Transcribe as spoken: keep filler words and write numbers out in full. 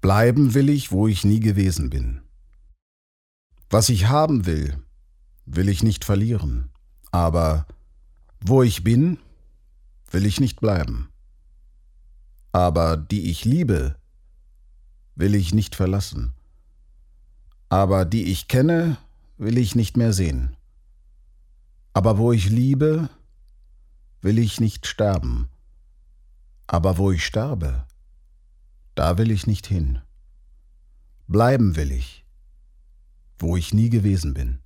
Bleiben will ich, wo ich nie gewesen bin. Was ich haben will, will ich nicht verlieren, aber wo ich bin, will ich nicht bleiben. Aber die ich liebe, will ich nicht verlassen. Aber die ich kenne, will ich nicht mehr sehen. Aber wo ich liebe, will ich nicht sterben. Aber wo ich sterbe, da will ich nicht hin. Bleiben will ich, wo ich nie gewesen bin.